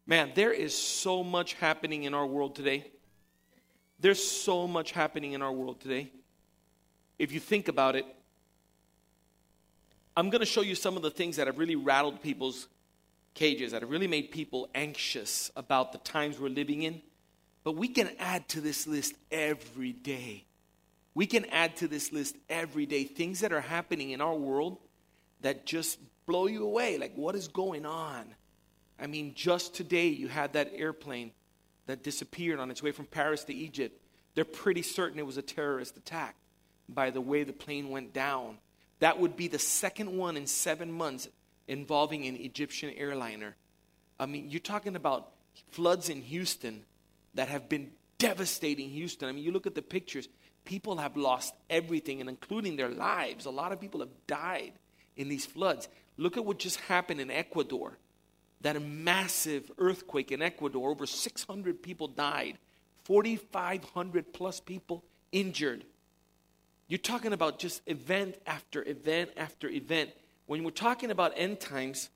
Man, there is so much happening in our world today. There's so much happening in our world today. If you think about it, I'm going to show you some of the things that have really rattled people's cages, that have really made people anxious about the times we're living in. But we can add to this list every day. We can add to this list every day things that are happening in our world that just blow you away. Like, what is going on? I mean, just today you had that airplane that disappeared on its way from Paris to Egypt. They're pretty certain it was a terrorist attack by the way the plane went down. That would be the second one in 7 months involving an Egyptian airliner. I mean, you're talking about floods in Houston that have been devastating Houston. I mean, you look at the pictures. People have lost everything, and including their lives. A lot of people have died in these floods. Look at what just happened in Ecuador. That massive earthquake in Ecuador. Over 600 people died. 4,500 plus people injured. You're talking about just event after event after event. When we're talking about end times,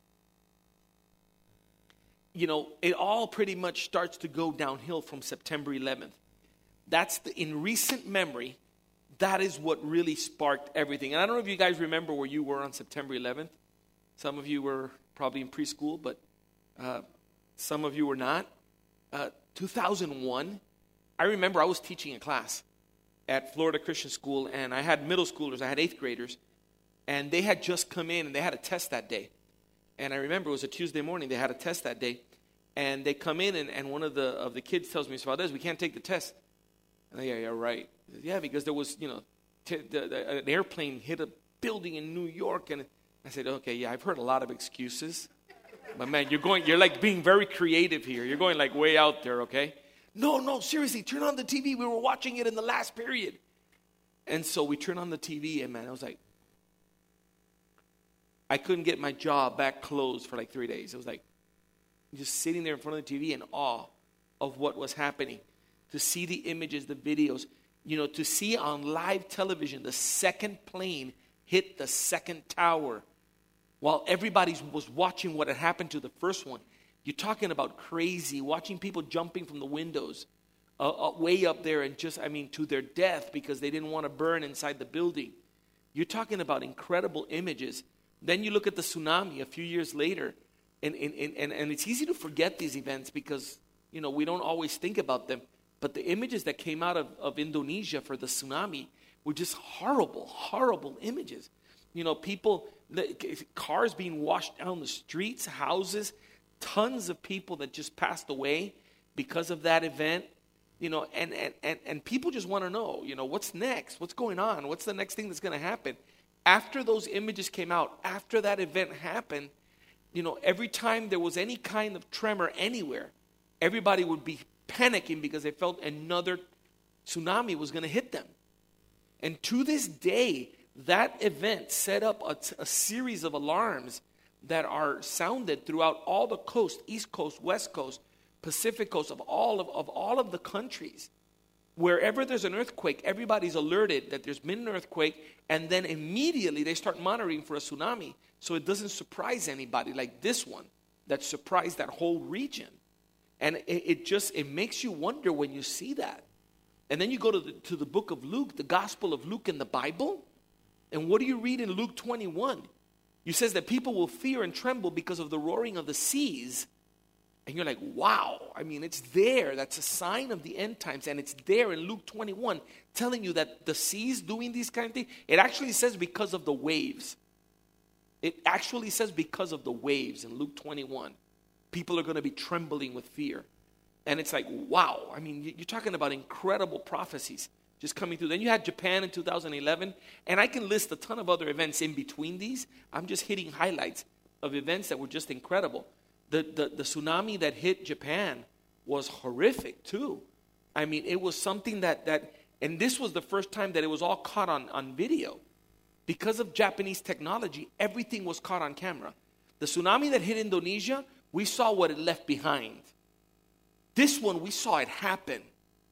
you know, it all pretty much starts to go downhill from September 11th. In recent memory, that is what really sparked everything. And I don't know if you guys remember where you were on September 11th. Some of you were probably in preschool, but some of you were not. 2001, I remember I was teaching a class at Florida Christian School, and I had middle schoolers, I had 8th graders, and they had just come in, and they had a test that day. And I remember it was a Tuesday morning, they had a test that day, and they come in, and one of the kids tells me, "Mr. Valdez, we can't take the test." And yeah, right. Yeah, because there was, an airplane hit a building in New York, and I said, okay, yeah, I've heard a lot of excuses. But man, you're like being very creative here. You're going like way out there, okay? No, seriously, turn on the TV. We were watching it in the last period. And so we turned on the TV, and man, I was like, I couldn't get my jaw back closed for like 3 days. It was like just sitting there in front of the TV in awe of what was happening. To see the images, the videos, to see on live television the second plane hit the second tower while everybody was watching what had happened to the first one. You're talking about crazy, watching people jumping from the windows way up there and to their death because they didn't want to burn inside the building. You're talking about incredible images. Then you look at the tsunami a few years later, and it's easy to forget these events because, we don't always think about them. But the images that came out of Indonesia for the tsunami were just horrible, horrible images. People, cars being washed down the streets, houses, tons of people that just passed away because of that event. And people just want to know, what's next? What's going on? What's the next thing that's going to happen? After those images came out, after that event happened, every time there was any kind of tremor anywhere, everybody would be panicking because they felt another tsunami was going to hit them. And to this day, that event set up a series of alarms that are sounded throughout all the coast, East Coast, West Coast, Pacific Coast, of all of the countries. Wherever there's an earthquake, everybody's alerted that there's been an earthquake, and then immediately they start monitoring for a tsunami so it doesn't surprise anybody like this one that surprised that whole region. And it makes you wonder when you see that. And then you go to the book of Luke, the Gospel of Luke in the Bible. And what do you read in Luke 21? You says that people will fear and tremble because of the roaring of the seas. And you're like, wow. I mean, it's there. That's a sign of the end times. And it's there in Luke 21 telling you that the seas doing these kind of things. It actually says because of the waves. It actually says because of the waves in Luke 21. People are going to be trembling with fear. And it's like, wow. I mean, you're talking about incredible prophecies just coming through. Then you had Japan in 2011. And I can list a ton of other events in between these. I'm just hitting highlights of events that were just incredible. The tsunami that hit Japan was horrific too. I mean, it was something that and this was the first time that it was all caught on video. Because of Japanese technology, everything was caught on camera. The tsunami that hit Indonesia, we saw what it left behind. This one, we saw it happen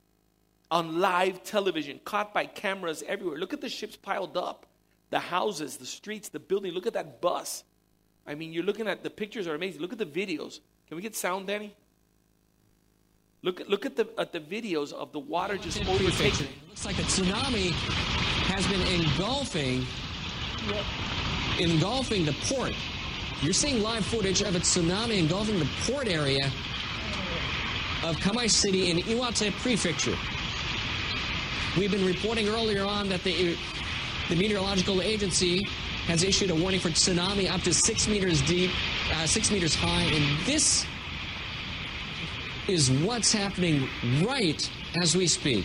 on live television, caught by cameras everywhere. Look at the ships piled up, the houses, the streets, the building. Look at that bus. I mean, you're looking at the pictures are amazing. Look at the videos. Can we get sound, Danny? Look at the videos of the water just overtaking. It looks like a tsunami has been engulfing the port. You're seeing live footage of a tsunami engulfing the port area of Kamai City in Iwate Prefecture. We've been reporting earlier on that the meteorological agency has issued a warning for tsunami up to 6 meters deep, 6 meters high, and this is what's happening right as we speak.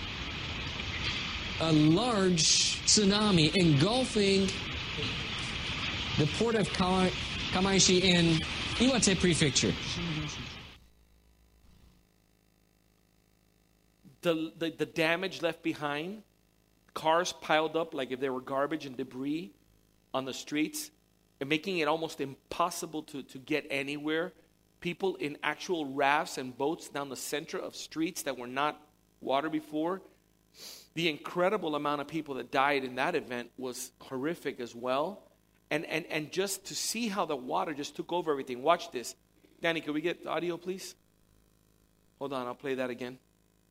A large tsunami engulfing the port of Kamaishi in Iwate Prefecture. The damage left behind, cars piled up like if there were garbage and debris on the streets, and making it almost impossible to get anywhere. People in actual rafts and boats down the center of streets that were not water before. The incredible amount of people that died in that event was horrific as well. And just to see how the water just took over everything. Watch this. Danny, can we get the audio, please? Hold on, I'll play that again.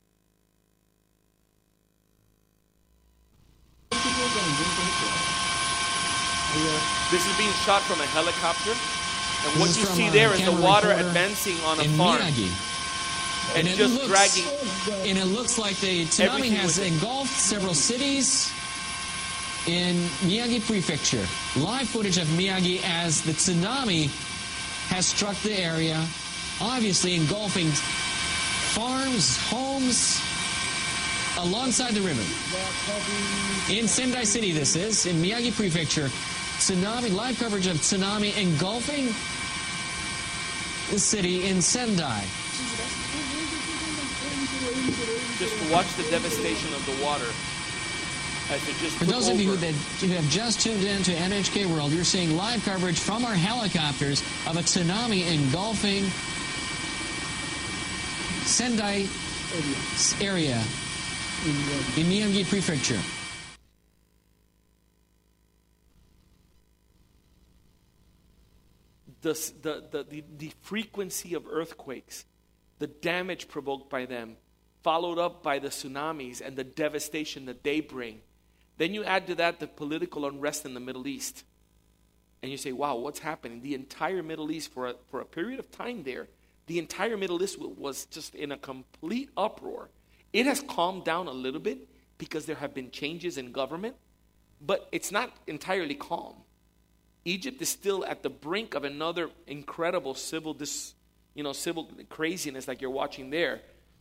This is being shot from a helicopter. And what you see there is the water advancing on a farm. Miyagi. And just dragging. And it looks like the tsunami has engulfed several cities in Miyagi Prefecture. Live footage of Miyagi as the tsunami has struck the area, obviously engulfing farms, homes, alongside the river. In Sendai City, this is, in Miyagi Prefecture. Tsunami, live coverage of tsunami engulfing the city in Sendai. Just to watch the devastation of the water as it just For those of you that have just tuned in to NHK World, you're seeing live coverage from our helicopters of a tsunami engulfing Sendai area in Miyagi Prefecture. The frequency of earthquakes, the damage provoked by them, followed up by the tsunamis and the devastation that they bring. Then you add to that the political unrest in the Middle East. And you say, wow, what's happening? The entire Middle East, for a period of time there, the entire Middle East was just in a complete uproar. It has calmed down a little bit because there have been changes in government, but it's not entirely calm. Egypt is still at the brink of another incredible civil craziness like you're watching there,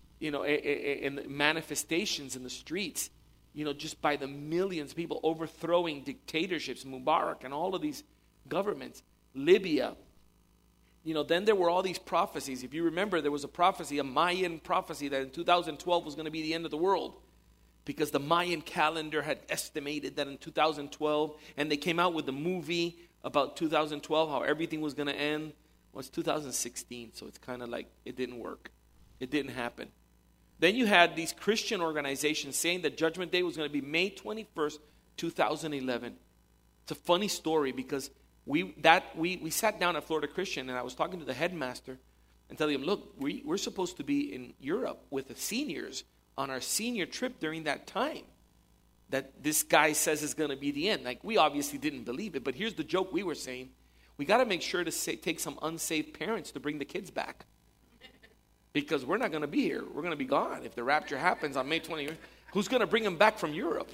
in manifestations in the streets, just by the millions of people overthrowing dictatorships, Mubarak and all of these governments. Libya, then there were all these prophecies. If you remember, there was a prophecy, a Mayan prophecy, that in 2012 was going to be the end of the world. Because the Mayan calendar had estimated that in 2012, and they came out with a movie about 2012, how everything was going to end. Well, it's 2016, so it's kind of like it didn't work. It didn't happen. Then you had these Christian organizations saying that Judgment Day was going to be May 21st, 2011. It's a funny story because we sat down at Florida Christian, and I was talking to the headmaster and telling him, look, we're supposed to be in Europe with the seniors on our senior trip during that time that this guy says is going to be the end. Like, we obviously didn't believe it, but here's the joke we were saying. We got to make sure to take some unsaved parents to bring the kids back. Because we're not going to be here. We're going to be gone. If the rapture happens on May 20th, who's going to bring them back from Europe?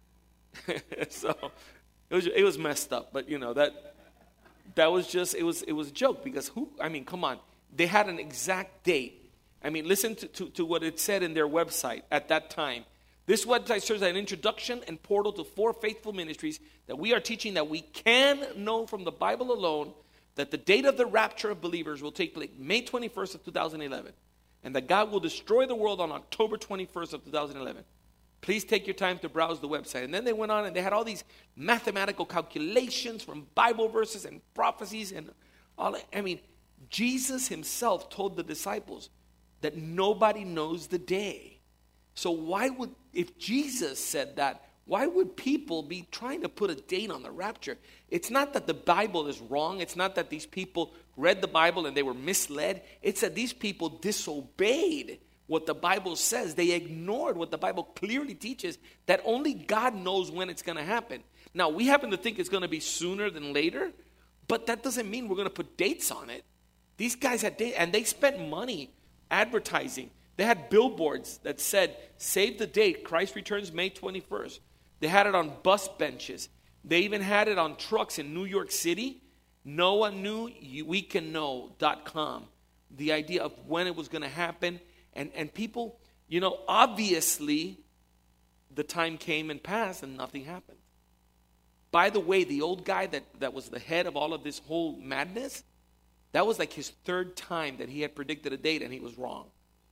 So it was messed up. But, that was just, it was a joke. Because come on. They had an exact date. Listen to what it said in their website at that time. This website serves as an introduction and portal to 4 faithful ministries that we are teaching that we can know from the Bible alone that the date of the rapture of believers will take place May 21st of 2011. And that God will destroy the world on October 21st of 2011. Please take your time to browse the website. And then they went on and they had all these mathematical calculations from Bible verses and prophecies and all that. Jesus himself told the disciples that nobody knows the day. So if Jesus said that, Why would people be trying to put a date on the rapture? It's not that the Bible is wrong. It's not that these people read the Bible and they were misled. It's that these people disobeyed what the Bible says. They ignored what the Bible clearly teaches, that only God knows when it's going to happen. Now, we happen to think it's going to be sooner than later, but that doesn't mean we're going to put dates on it. These guys had dates, and they spent money advertising. They had billboards that said, save the date, Christ returns May 21st. They had it on bus benches. They even had it on trucks in New York City. Noah knew, we can know.com. The idea of when it was going to happen. And people, obviously, the time came and passed and nothing happened. By the way, the old guy that was the head of all of this whole madness, that was like his third time that he had predicted a date and he was wrong.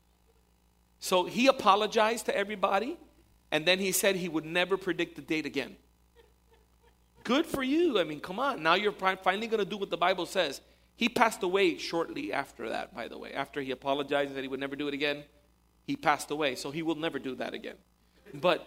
So he apologized to everybody, and then he said he would never predict the date again. Good for you. I mean, come on. Now you're finally going to do what the Bible says. He passed away shortly after that, by the way. After he apologized and said he would never do it again, he passed away. So he will never do that again. But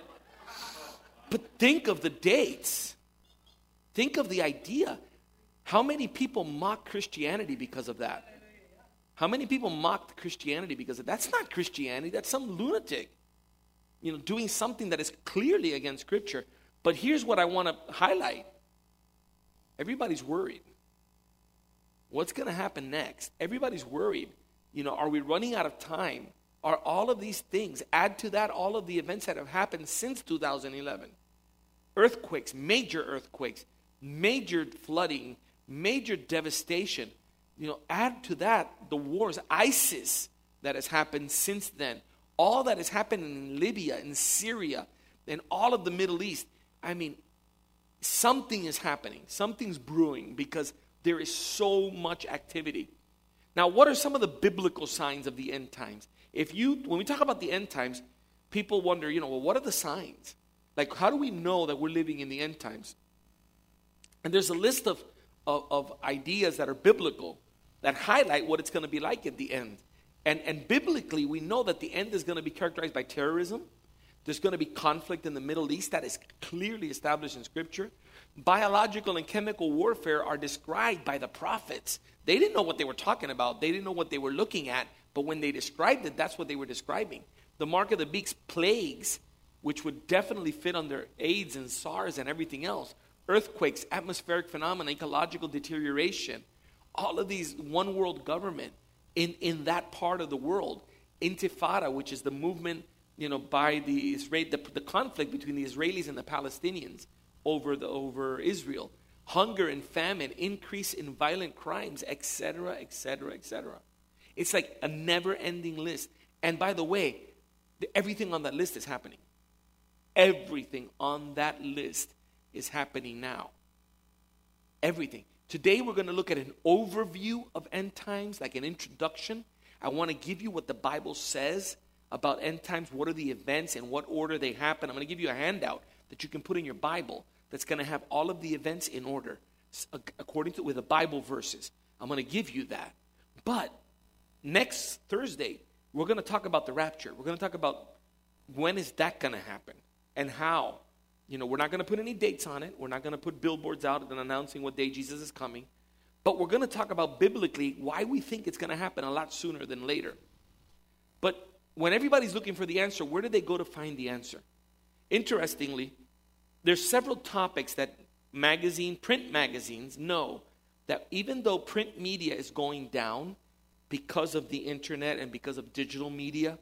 think of the dates. Think of the idea. How many people mock Christianity because of that? How many people mocked Christianity because of that? That's not Christianity. That's some lunatic, doing something that is clearly against Scripture. But here's what I want to highlight. Everybody's worried. What's going to happen next? Everybody's worried. Are we running out of time? Are all of these things, add to that all of the events that have happened since 2011. Earthquakes, major flooding, major devastation. Add to that the wars, ISIS that has happened since then. All that has happened in Libya, in Syria, and all of the Middle East. I mean, something is happening. Something's brewing because there is so much activity. Now, what are some of the biblical signs of the end times? When we talk about the end times, people wonder, what are the signs? Like, how do we know that we're living in the end times? And there's a list of ideas that are biblical that highlight what it's going to be like at the end. And biblically, we know that the end is going to be characterized by terrorism. There's going to be conflict in the Middle East that is clearly established in Scripture. Biological and chemical warfare are described by the prophets. They didn't know what they were talking about. They didn't know what they were looking at. But when they described it, that's what they were describing. The mark of the beast, plagues, which would definitely fit under AIDS and SARS and everything else. Earthquakes, atmospheric phenomena, ecological deterioration. All of these one world government in that part of the world. Intifada, which is the movement by the conflict between the Israelis and the Palestinians over Israel. Hunger and famine, increase in violent crimes, etc., etc., etc. It's like a never-ending list. And by the way, everything on that list is happening. Everything on that list is happening now. Everything. Today we're going to look at an overview of end times, like an introduction. I want to give you what the Bible says about end times, what are the events, and what order they happen. I'm going to give you a handout that you can put in your Bible that's going to have all of the events in order, with the Bible verses. I'm going to give you that. But next Thursday, we're going to talk about the rapture. We're going to talk about when is that going to happen and how. We're not going to put any dates on it. We're not going to put billboards out and announcing what day Jesus is coming. But we're going to talk about biblically why we think it's going to happen a lot sooner than later. But when everybody's looking for the answer, where do they go to find the answer? Interestingly, there's several topics that print magazines know that even though print media is going down because of the internet and because of digital media,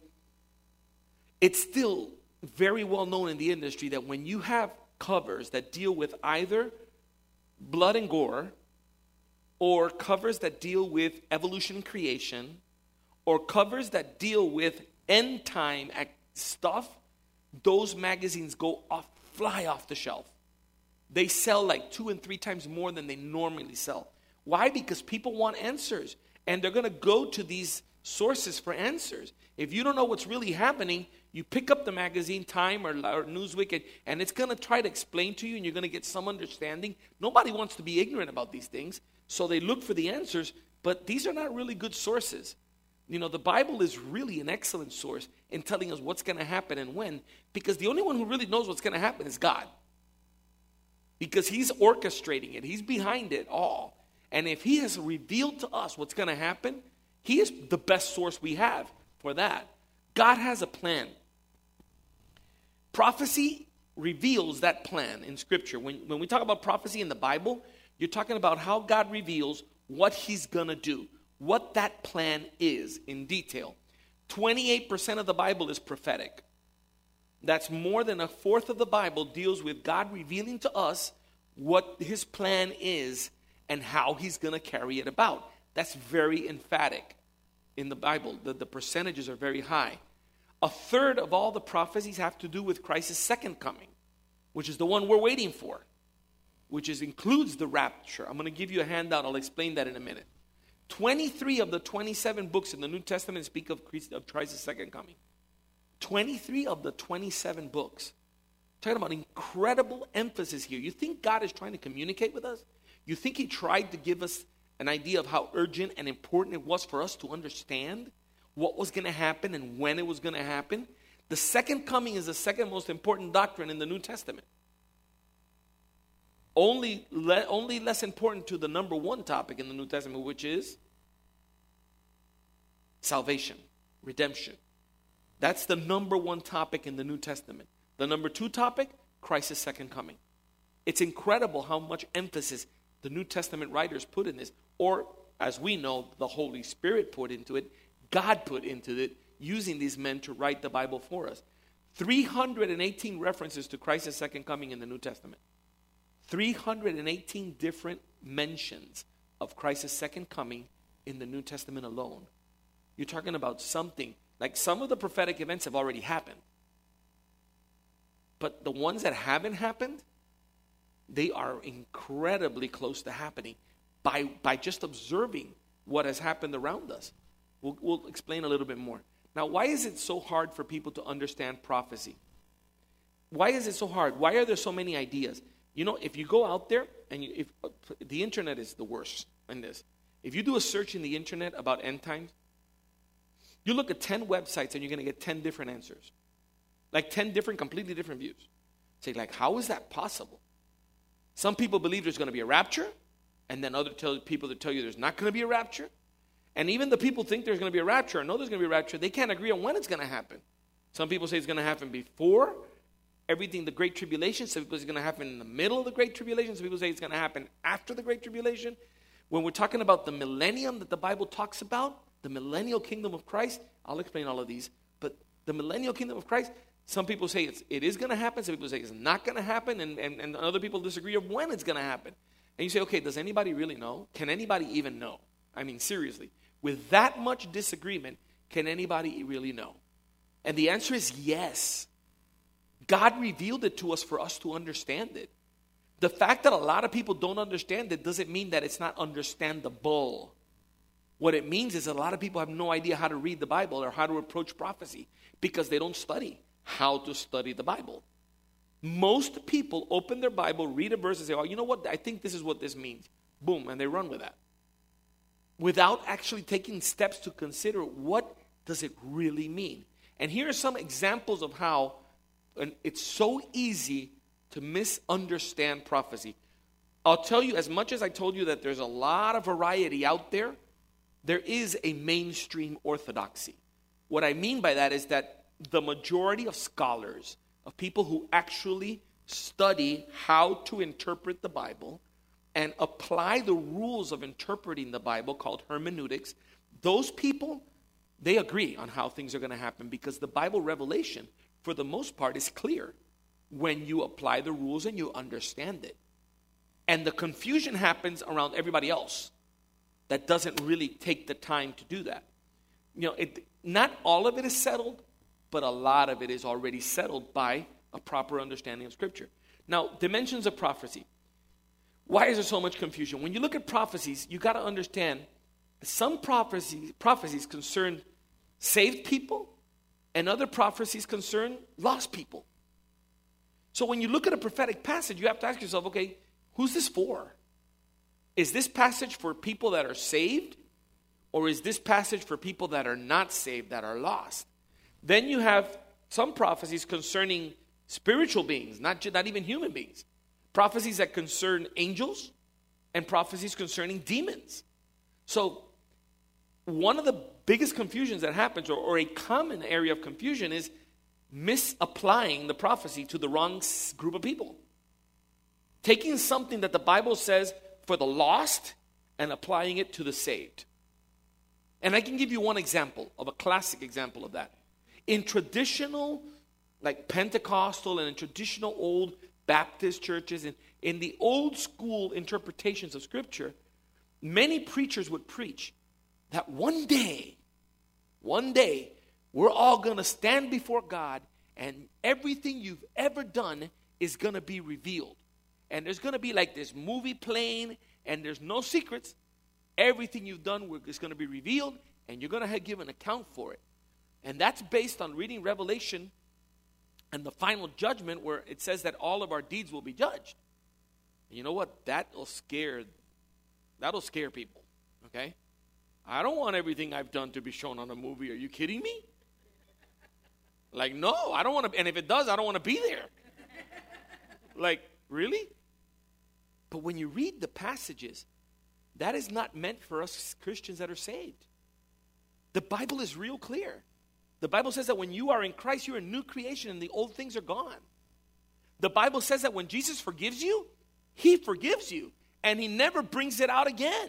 it's still very well known in the industry that when you have covers that deal with either blood and gore, or covers that deal with evolution and creation, or covers that deal with end time stuff, those magazines fly off the shelf. They sell like 2 and 3 times more than they normally sell. Why? Because people want answers, and they're going to go to these sources for answers. If you don't know what's really happening, you pick up the magazine, Time or Newsweek, and it's going to try to explain to you, and you're going to get some understanding. Nobody wants to be ignorant about these things, so they look for the answers, but these are not really good sources. The Bible is really an excellent source in telling us what's going to happen and when, because the only one who really knows what's going to happen is God. Because he's orchestrating it. He's behind it all. And if he has revealed to us what's going to happen, he is the best source we have for that. God has a plan. Prophecy reveals that plan in Scripture. When we talk about prophecy in the Bible, you're talking about how God reveals what he's going to do, what that plan is in detail. 28% of the Bible is prophetic. That's more than a fourth of the Bible deals with God revealing to us what his plan is and how he's going to carry it about. That's very emphatic in the Bible. The percentages are very high. A third of all the prophecies have to do with Christ's second coming, which is the one we're waiting for, which includes the rapture. I'm going to give you a handout. I'll explain that in a minute. 23 of the 27 books in the New Testament speak of Christ's second coming. 23 of the 27 books. Talking about incredible emphasis here. You think God is trying to communicate with us? You think he tried to give us an idea of how urgent and important it was for us to understand what was going to happen and when it was going to happen? The second coming is the second most important doctrine in the New Testament. Only less important to the number one topic in the New Testament, which is salvation, redemption. That's the number one topic in the New Testament. The number two topic, Christ's second coming. It's incredible how much emphasis the New Testament writers put in this. Or, as we know, the Holy Spirit put into it, God put into it, using these men to write the Bible for us. 318 references to Christ's second coming in the New Testament. 318 different mentions of Christ's second coming in the New Testament alone. You're talking about something, like some of the prophetic events have already happened. But the ones that haven't happened, they are incredibly close to happening by just observing what has happened around us. We'll explain a little bit more. Now, why is it so hard for people to understand prophecy? Why is it so hard? Why are there so many ideas? If you go out there, and if the internet is the worst in this. If you do a search in the internet about end times, you look at 10 websites and you're going to get 10 different answers. Like 10 different, completely different views. Say, how is that possible? Some people believe there's going to be a rapture, and then other people that tell you there's not going to be a rapture. And even the people think there's going to be a rapture or know there's going to be a rapture, they can't agree on when it's going to happen. Some people say it's going to happen before everything, the Great Tribulation. Some people say it's going to happen in the middle of the Great Tribulation. Some people say it's going to happen after the Great Tribulation. When we're talking about the millennium that the Bible talks about, the millennial kingdom of Christ, I'll explain all of these, but the millennial kingdom of Christ, some people say it is going to happen. Some people say it's not going to happen. And other people disagree of when it's going to happen. And you say, okay, does anybody really know? Can anybody even know? I mean, seriously. With that much disagreement, can anybody really know? And the answer is yes. God revealed it to us for us to understand it. The fact that a lot of people don't understand it doesn't mean that it's not understandable. What it means is a lot of people have no idea how to read the Bible or how to approach prophecy because they don't study how to study the Bible. Most people open their Bible, read a verse, and say, oh, you know what? I think this is what this means. Boom, and they run with that. Without actually taking steps to consider what does it really mean. And here are some examples of how it's so easy to misunderstand prophecy. I'll tell you, as much as I told you that there's a lot of variety out there, there is a mainstream orthodoxy. What I mean by that is that the majority of scholars, of people who actually study how to interpret the Bible and apply the rules of interpreting the Bible called hermeneutics, those people, they agree on how things are going to happen because the Bible revelation, for the most part, is clear when you apply the rules and you understand it. And the confusion happens around everybody else that doesn't really take the time to do that. Not all of it is settled, but a lot of it is already settled by a proper understanding of Scripture. Now, dimensions of prophecy. Why is there so much confusion? When you look at prophecies, you got to understand some prophecies concern saved people, and other prophecies concern lost people. So when you look at a prophetic passage, you have to ask yourself, okay, who's this for? Is this passage for people that are saved? Or is this passage for people that are not saved, that are lost? Then you have some prophecies concerning spiritual beings, not even human beings. Prophecies that concern angels and prophecies concerning demons. So one of the biggest confusions that happens, or a common area of confusion, is misapplying the prophecy to the wrong group of people. Taking something that the Bible says for the lost and applying it to the saved. And I can give you one example of a classic example of that. In traditional, like Pentecostal and in traditional old Baptist churches, and in the old school interpretations of Scripture, many preachers would preach that one day, we're all going to stand before God and everything you've ever done is going to be revealed. And there's going to be like this movie playing, and there's no secrets. Everything you've done is going to be revealed, and you're going to give an account for it. And that's based on reading Revelation and the final judgment, where it says that all of our deeds will be judged. And you know what? That'll scare people, okay? I don't want everything I've done to be shown on a movie. Are you kidding me? Like, no, I don't want to. And if it does, I don't want to be there. Like, really? But when you read the passages, that is not meant for us Christians that are saved. The Bible is real clear. The Bible says that when you are in Christ, you're a new creation and the old things are gone. The Bible says that when Jesus forgives you, he forgives you and he never brings it out again.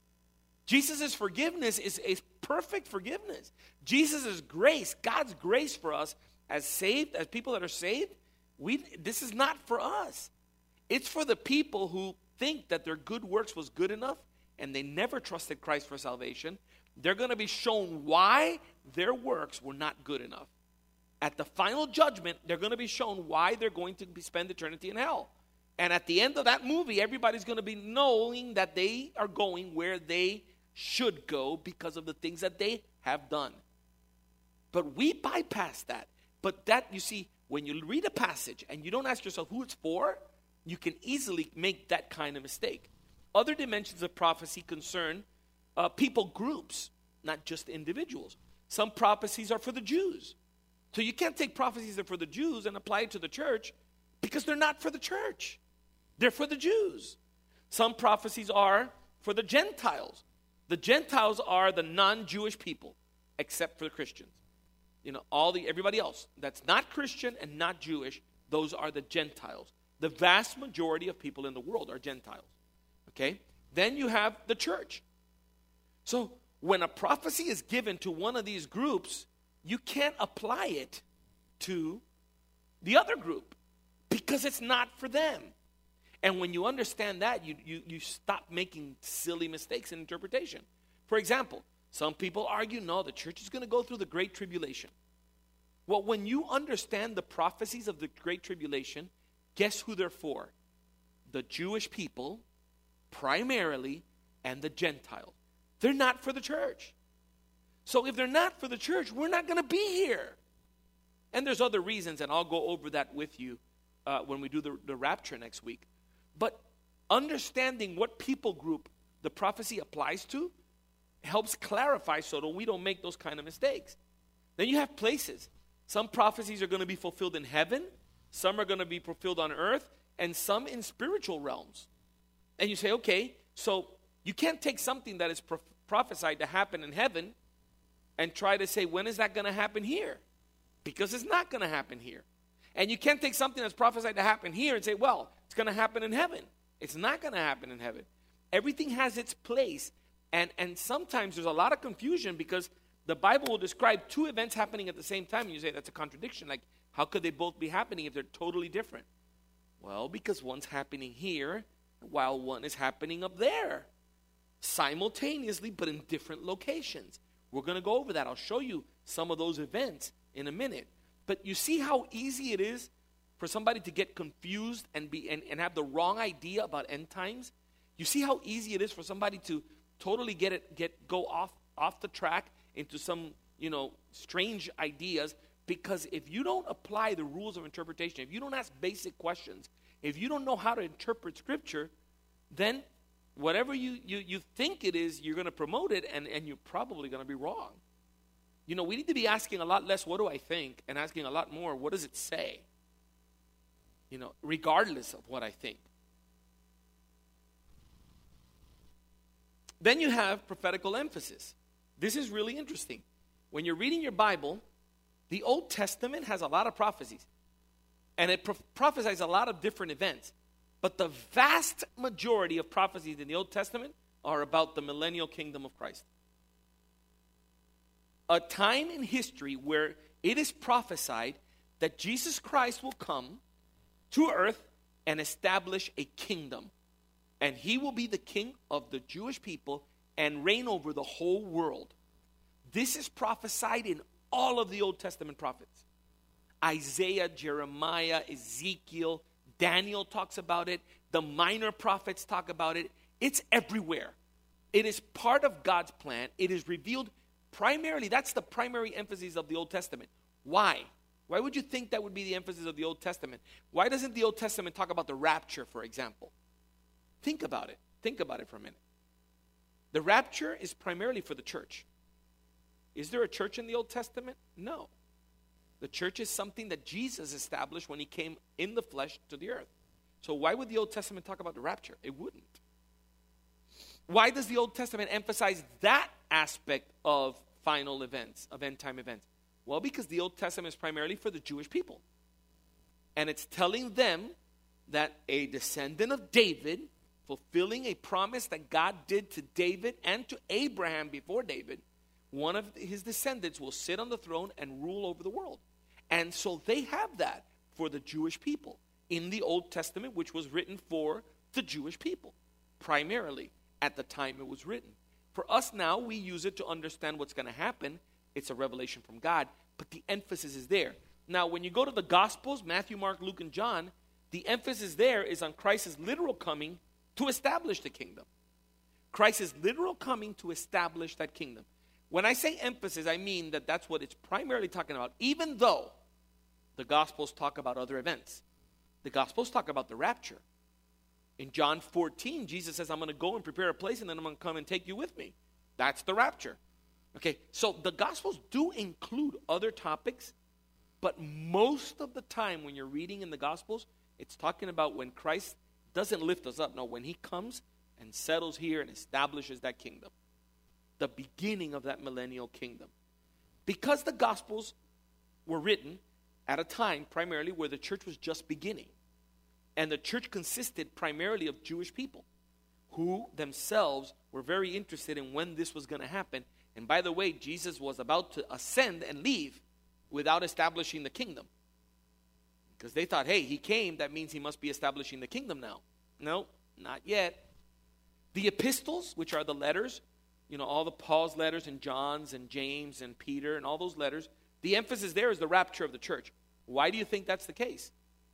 Jesus' forgiveness is a perfect forgiveness. Jesus' grace, God's grace for us as saved, as people that are saved, this is not for us. It's for the people who think that their good works was good enough and they never trusted Christ for salvation. They're going to be shown why their works were not good enough. At the final judgment, they're going to be shown why they're going to spend eternity in hell. And at the end of that movie, everybody's going to be knowing that they are going where they should go because of the things that they have done. But we bypass that. But that, you see, when you read a passage and you don't ask yourself who it's for, you can easily make that kind of mistake. Other dimensions of prophecy concern people groups, not just individuals. Some prophecies are for the Jews. So you can't take prophecies that are for the Jews and apply it to the church because they're not for the church. They're for the Jews. Some prophecies are for the Gentiles. The Gentiles are the non-Jewish people, except for the Christians. You know, everybody else that's not Christian and not Jewish, those are the Gentiles. The vast majority of people in the world are Gentiles. Okay? Then you have the church. So when a prophecy is given to one of these groups, you can't apply it to the other group because it's not for them. And when you understand that, you stop making silly mistakes in interpretation. For example, some people argue, no, the church is going to go through the Great Tribulation. Well, when you understand the prophecies of the Great Tribulation, guess who they're for? The Jewish people, primarily, and the Gentiles. They're not for the church. So if they're not for the church, we're not going to be here. And there's other reasons, and I'll go over that with you when we do the rapture next week. But understanding what people group the prophecy applies to helps clarify so that we don't make those kind of mistakes. Then you have places. Some prophecies are going to be fulfilled in heaven, some are going to be fulfilled on earth, and some in spiritual realms. And you say, okay, so you can't take something that is prophesied to happen in heaven and try to say, when is that going to happen here? Because it's not going to happen here. And you can't take something that's prophesied to happen here and say, well, it's going to happen in heaven. It's not going to happen in heaven. Everything has its place. And sometimes there's a lot of confusion because the Bible will describe two events happening at the same time. And you say, that's a contradiction. Like, how could they both be happening if they're totally different? Well, because one's happening here while one is happening up there. Simultaneously, but in different locations. We're going to go over that. I'll show you some of those events in a minute. But you see how easy it is for somebody to get confused and have the wrong idea about end times? You see how easy it is for somebody to totally go off the track into some, strange ideas, because if you don't apply the rules of interpretation, if you don't ask basic questions, if you don't know how to interpret Scripture, then whatever you think it is, you're going to promote it, and you're probably going to be wrong. We need to be asking a lot less, what do I think, and asking a lot more, what does it say? Regardless of what I think. Then you have prophetical emphasis. This is really interesting. When you're reading your Bible, the Old Testament has a lot of prophecies. And it prophesies a lot of different events. But the vast majority of prophecies in the Old Testament are about the millennial kingdom of Christ. A time in history where it is prophesied that Jesus Christ will come to earth and establish a kingdom. And he will be the king of the Jewish people and reign over the whole world. This is prophesied in all of the Old Testament prophets. Isaiah, Jeremiah, Ezekiel, Daniel talks about it. The minor prophets talk about it. It's everywhere. It is part of God's plan. It is revealed primarily. That's the primary emphasis of the Old Testament. Why? Why would you think that would be the emphasis of the Old Testament? Why doesn't the Old Testament talk about the rapture, for example? Think about it. Think about it for a minute. The rapture is primarily for the church. Is there a church in the Old Testament? No. The church is something that Jesus established when he came in the flesh to the earth. So why would the Old Testament talk about the rapture? It wouldn't. Why does the Old Testament emphasize that aspect of final events, of end-time events? Well, because the Old Testament is primarily for the Jewish people. And it's telling them that a descendant of David, fulfilling a promise that God did to David and to Abraham before David, one of his descendants will sit on the throne and rule over the world. And so they have that for the Jewish people in the Old Testament, which was written for the Jewish people, primarily at the time it was written. For us now, we use it to understand what's going to happen. It's a revelation from God, but the emphasis is there. Now, when you go to the Gospels, Matthew, Mark, Luke, and John, the emphasis there is on Christ's literal coming to establish the kingdom. Christ's literal coming to establish that kingdom. When I say emphasis, I mean that that's what it's primarily talking about, even though the Gospels talk about other events. The Gospels talk about the rapture. In John 14, Jesus says, I'm going to go and prepare a place, and then I'm going to come and take you with me. That's the rapture. Okay, so the Gospels do include other topics, but most of the time when you're reading in the Gospels, it's talking about when Christ doesn't lift us up. No, when he comes and settles here and establishes that kingdom. The beginning of that millennial kingdom. Because the Gospels were written at a time primarily where the church was just beginning. And the church consisted primarily of Jewish people who themselves were very interested in when this was going to happen. And by the way, Jesus was about to ascend and leave without establishing the kingdom. Because they thought, hey, he came, that means he must be establishing the kingdom now. No, not yet. The epistles, which are the letters, all the Paul's letters and John's and James and Peter and all those letters, the emphasis there is the rapture of the church. Why do you think that's the case?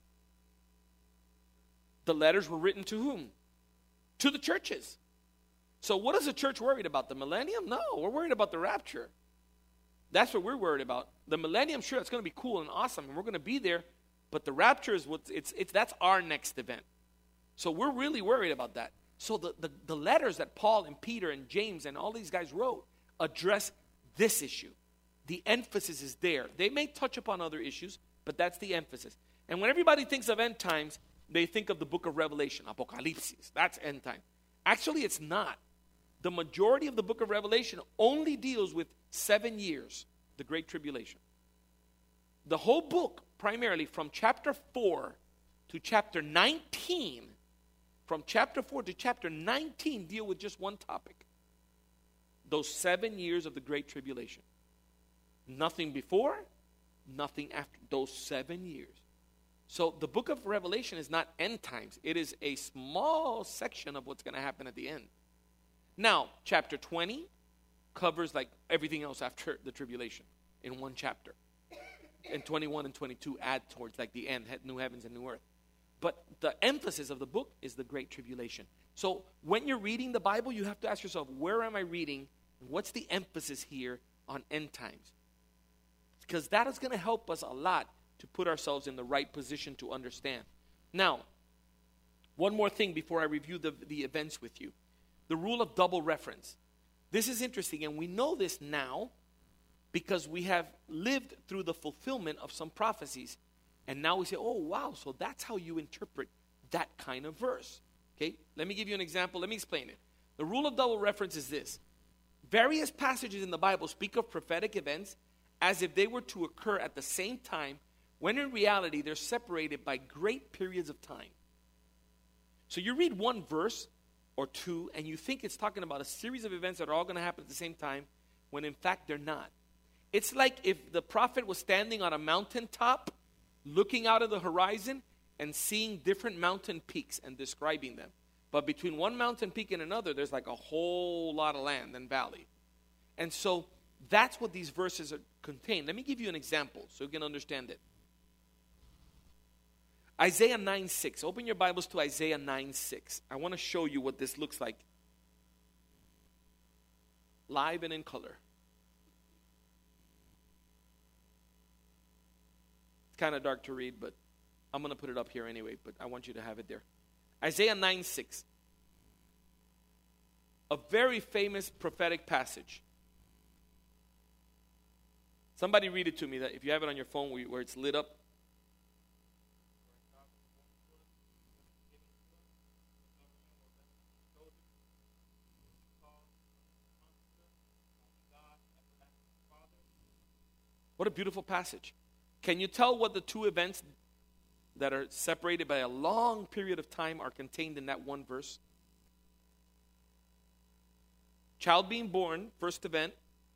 The letters were written to whom? To the churches. So what is the church worried about? The millennium? No, we're worried about the rapture. That's what we're worried about. The millennium, sure, it's going to be cool and awesome, and we're going to be there, but the rapture is that's our next event. So we're really worried about that. So the letters that Paul and Peter and James and all these guys wrote address this issue. The emphasis is there. They may touch upon other issues, but that's the emphasis. And when everybody thinks of end times, they think of the book of Revelation, Apocalypse. That's end time. Actually, it's not. The majority of the book of Revelation only deals with 7 years, the Great Tribulation. The whole book, primarily from chapter 4 to chapter 19, from chapter 4 to chapter 19 deal with just one topic. Those 7 years of the Great Tribulation. Nothing before, nothing after. Those 7 years. So the book of Revelation is not end times. It is a small section of what's going to happen at the end. Now, chapter 20 covers like everything else after the tribulation in one chapter. And 21 and 22 add towards like the end, new heavens and new earth. But the emphasis of the book is the Great Tribulation. So when you're reading the Bible, you have to ask yourself, where am I reading? What's the emphasis here on end times? Because that is going to help us a lot to put ourselves in the right position to understand. Now, one more thing before I review the events with you. The rule of double reference. This is interesting, and we know this now because we have lived through the fulfillment of some prophecies. And now we say, oh, wow, so that's how you interpret that kind of verse. Okay, let me give you an example. Let me explain it. The rule of double reference is this. Various passages in the Bible speak of prophetic events as if they were to occur at the same time, when in reality they're separated by great periods of time. So you read one verse or two, and you think it's talking about a series of events that are all going to happen at the same time, when in fact they're not. It's like if the prophet was standing on a mountaintop, looking out of the horizon, and seeing different mountain peaks and describing them. But between one mountain peak and another, there's like a whole lot of land and valley. And so that's what these verses contain. Let me give you an example so you can understand it. Isaiah 9:6. Open your Bibles to Isaiah 9:6. I want to show you what this looks like. Live and in color. It's kind of dark to read, but I'm going to put it up here anyway, but I want you to have it there. Isaiah 9:6. A very famous prophetic passage. Somebody read it to me, that if you have it on your phone where it's lit up. What a beautiful passage. Can you tell what the two events that are separated by a long period of time are contained in that one verse? Child being born, first event.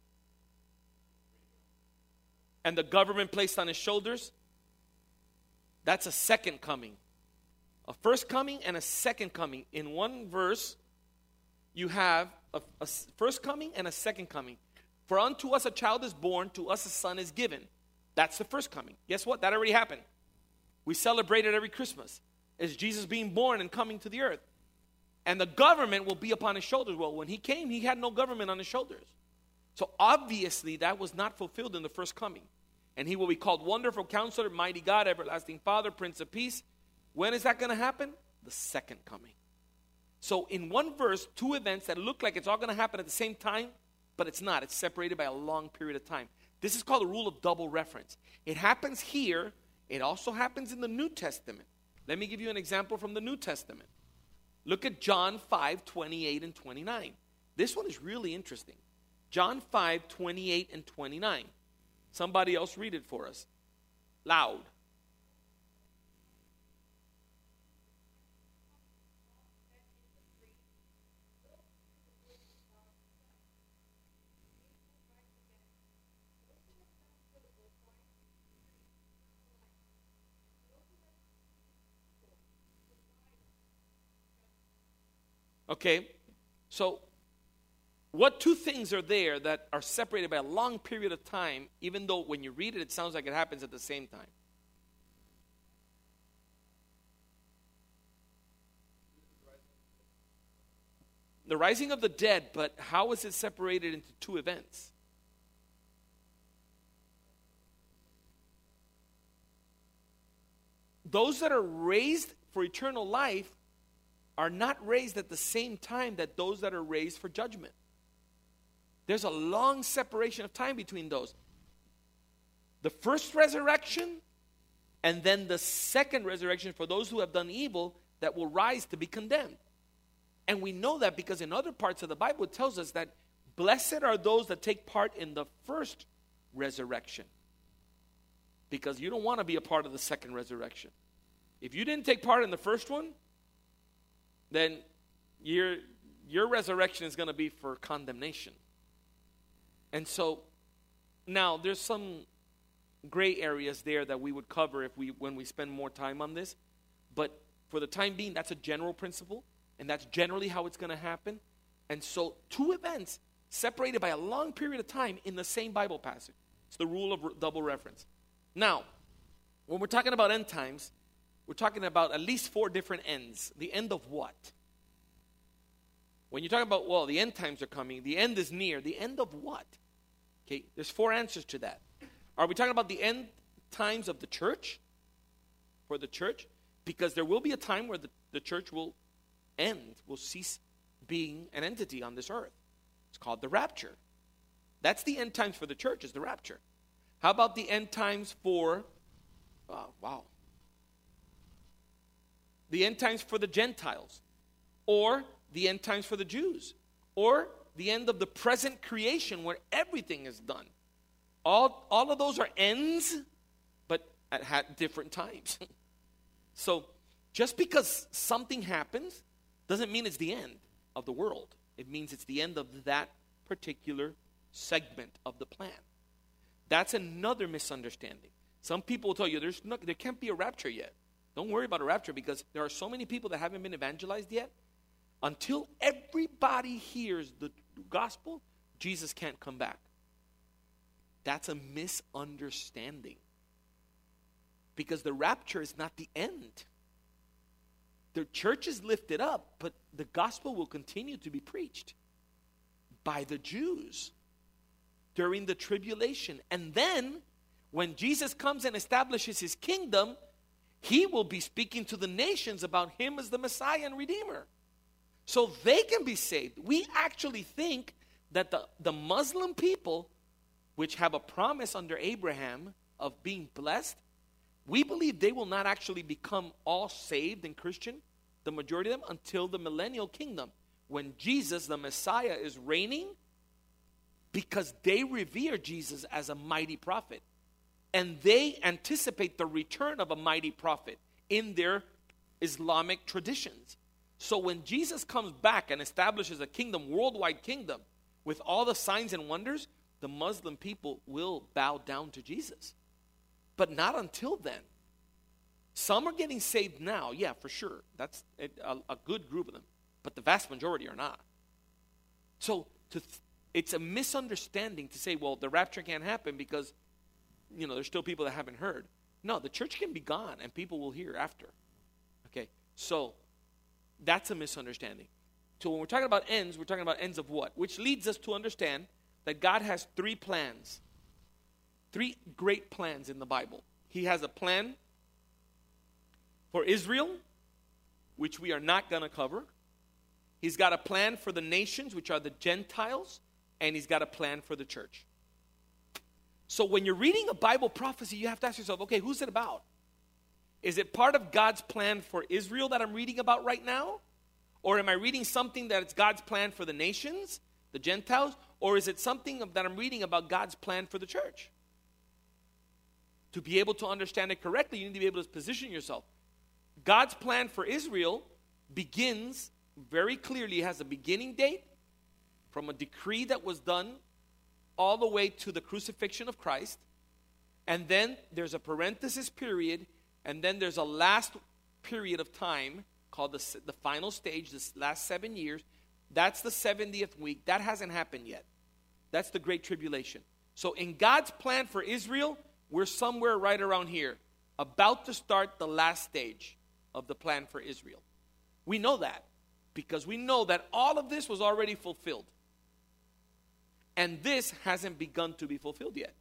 And the government placed on his shoulders. That's a second coming. A first coming and a second coming. In one verse, you have a first coming and a second coming. For unto us a child is born, to us a son is given. That's the first coming. Guess what? That already happened. We celebrate it every Christmas. It's Jesus being born and coming to the earth. And the government will be upon his shoulders. Well, when he came, he had no government on his shoulders. So obviously that was not fulfilled in the first coming. And he will be called Wonderful Counselor, Mighty God, Everlasting Father, Prince of Peace. When is that going to happen? The second coming. So in one verse, two events that look like it's all going to happen at the same time, but it's not. It's separated by a long period of time. This is called the rule of double reference. It happens here. It also happens in the New Testament. Let me give you an example from the New Testament. Look at John 5:28 and 29. This one is really interesting. John 5:28 and 29. Somebody else read it for us. Loud. Okay, so what two things are there that are separated by a long period of time, even though when you read it, it sounds like it happens at the same time? The rising of the dead, but how is it separated into two events? Those that are raised for eternal life are not raised at the same time that those that are raised for judgment. There's a long separation of time between those. The first resurrection and then the second resurrection for those who have done evil that will rise to be condemned. And we know that because in other parts of the Bible it tells us that blessed are those that take part in the first resurrection. Because you don't want to be a part of the second resurrection. If you didn't take part in the first one, then your resurrection is going to be for condemnation. And so now there's some gray areas there that we would cover when we spend more time on this. But for the time being, that's a general principle, and that's generally how it's going to happen. And so two events separated by a long period of time in the same Bible passage. It's the rule of double reference. Now, when we're talking about end times, we're talking about at least four different ends. The end of what? When you talk about, well, the end times are coming, the end is near. The end of what? Okay, there's four answers to that. Are we talking about the end times of the church? For the church? Because there will be a time where the church will end, will cease being an entity on this earth. It's called the rapture. That's the end times for the church, is the rapture. How about the end times for, the end times for the Gentiles, or the end times for the Jews, or the end of the present creation where everything is done. All of those are ends, but at different times. So just because something happens doesn't mean it's the end of the world. It means it's the end of that particular segment of the plan. That's another misunderstanding. Some people will tell you there can't be a rapture yet. Don't worry about a rapture because there are so many people that haven't been evangelized yet. Until everybody hears the gospel, Jesus can't come back. That's a misunderstanding. Because the rapture is not the end. The church is lifted up, but the gospel will continue to be preached by the Jews during the tribulation. And then, when Jesus comes and establishes his kingdom, he will be speaking to the nations about him as the Messiah and Redeemer. So they can be saved. We actually think that the Muslim people, which have a promise under Abraham of being blessed, we believe they will not actually become all saved and Christian, the majority of them, until the millennial kingdom, when Jesus, the Messiah, is reigning, because they revere Jesus as a mighty prophet. And they anticipate the return of a mighty prophet in their Islamic traditions. So when Jesus comes back and establishes a kingdom, worldwide kingdom, with all the signs and wonders, the Muslim people will bow down to Jesus. But not until then. Some are getting saved now, yeah, for sure. That's a good group of them. But the vast majority are not. So it's a misunderstanding to say, well, the rapture can't happen because, there's still people that haven't heard. No, the church can be gone and people will hear after. Okay, so that's a misunderstanding. So when we're talking about ends, we're talking about ends of what? Which leads us to understand that God has three plans. Three great plans in the Bible. He has a plan for Israel, which we are not going to cover. He's got a plan for the nations, which are the Gentiles, and he's got a plan for the church. So when you're reading a Bible prophecy, you have to ask yourself, okay, who's it about? Is it part of God's plan for Israel that I'm reading about right now? Or am I reading something that it's God's plan for the nations, the Gentiles? Or is it something that I'm reading about God's plan for the church? To be able to understand it correctly, you need to be able to position yourself. God's plan for Israel begins very clearly, has a beginning date from a decree that was done all the way to the crucifixion of Christ. And then there's a parenthesis period, and then there's a last period of time called the final stage, this last 7 years. That's the 70th week. That hasn't happened yet. That's the Great Tribulation. So in God's plan for Israel, we're somewhere right around here, about to start the last stage of the plan for Israel. We know that because we know that all of this was already fulfilled. And this hasn't begun to be fulfilled yet.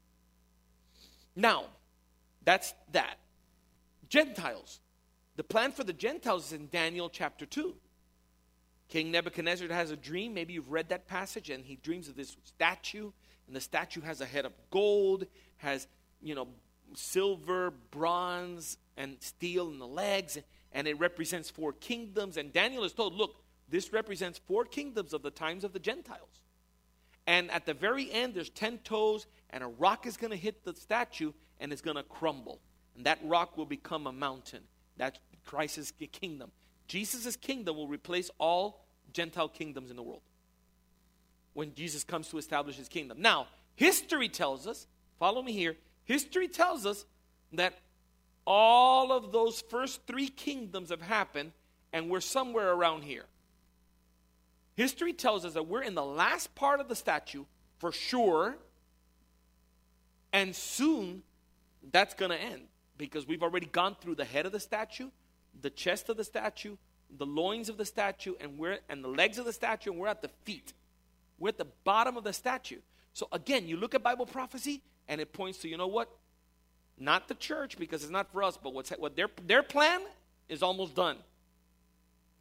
Now, that's that. Gentiles. The plan for the Gentiles is in Daniel chapter 2. King Nebuchadnezzar has a dream. Maybe you've read that passage, and he dreams of this statue. And the statue has a head of gold, has, silver, bronze, and steel in the legs. And it represents 4 kingdoms. And Daniel is told, look, this represents 4 kingdoms of the times of the Gentiles. And at the very end, there's 10 toes, and a rock is going to hit the statue, and it's going to crumble. And that rock will become a mountain. That's Christ's kingdom. Jesus' kingdom will replace all Gentile kingdoms in the world when Jesus comes to establish his kingdom. Now, history tells us, follow me here, history tells us that all of those first 3 kingdoms have happened, and we're somewhere around here. History tells us that we're in the last part of the statue for sure, and soon that's going to end because we've already gone through the head of the statue, the chest of the statue, the loins of the statue, and the legs of the statue, and we're at the feet. We're at the bottom of the statue. So again, you look at Bible prophecy, and it points to, not the church because it's not for us, but what their plan is almost done.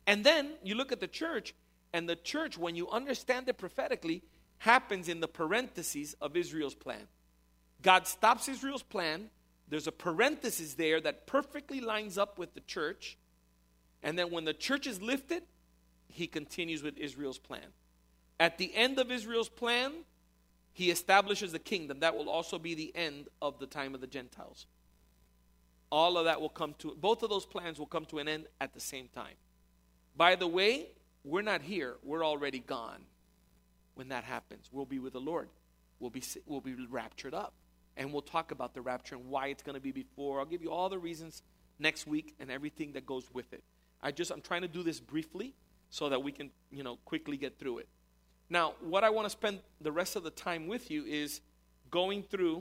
And then you look at the church, and the church, when you understand it prophetically, happens in the parentheses of Israel's plan. God stops Israel's plan. There's a parenthesis there that perfectly lines up with the church. And then when the church is lifted, he continues with Israel's plan. At the end of Israel's plan, he establishes a kingdom. That will also be the end of the time of the Gentiles. All of that will come to, both of those plans will come to an end at the same time. By the way, we're not here. We're already gone. When that happens, we'll be with the Lord. We'll be raptured up. And we'll talk about the rapture and why it's going to be before. I'll give you all the reasons next week and everything that goes with it. I'm trying to do this briefly so that we can, quickly get through it. Now, what I want to spend the rest of the time with you is going through,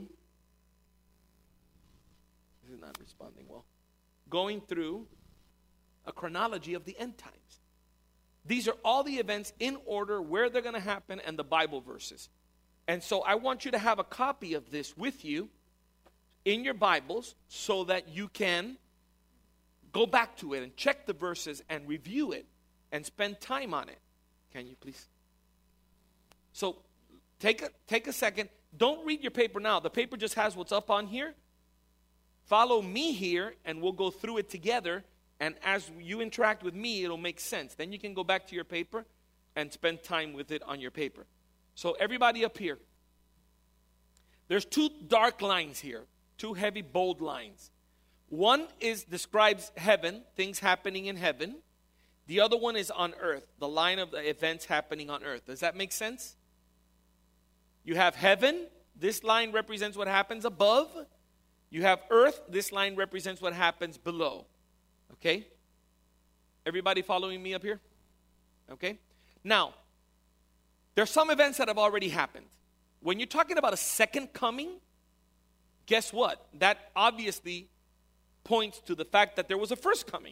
this is not responding well, going through a chronology of the end times. These are all the events in order, where they're going to happen, and the Bible verses. And so I want you to have a copy of this with you in your Bibles so that you can go back to it and check the verses and review it and spend time on it. Can you please? So take a second. Don't read your paper now. The paper just has what's up on here. Follow me here, and we'll go through it together. And as you interact with me, it'll make sense. Then you can go back to your paper and spend time with it on your paper. So everybody up here. There's two dark lines here. Two heavy, bold lines. One describes heaven, things happening in heaven. The other one is on earth, the line of the events happening on earth. Does that make sense? You have heaven. This line represents what happens above. You have earth. This line represents what happens below. Okay? Everybody following me up here? Okay? Now, there's some events that have already happened. When you're talking about a second coming, guess what? That obviously points to the fact that there was a first coming.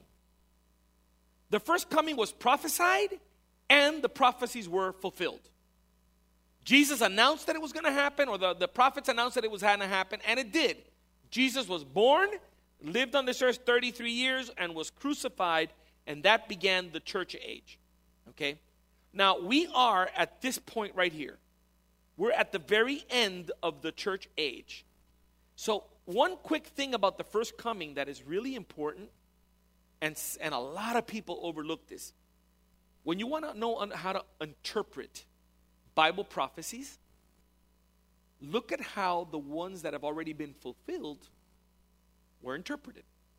The first coming was prophesied, and the prophecies were fulfilled. Jesus announced that it was going to happen, or the prophets announced that it was going to happen, and it did. Jesus was born, lived on this earth 33 years, and was crucified, and that began the church age. Okay? Now, we are at this point right here. We're at the very end of the church age. So, one quick thing about the first coming that is really important, and a lot of people overlook this. When you want to know how to interpret Bible prophecies, look at how the ones that have already been fulfilled were interpreted.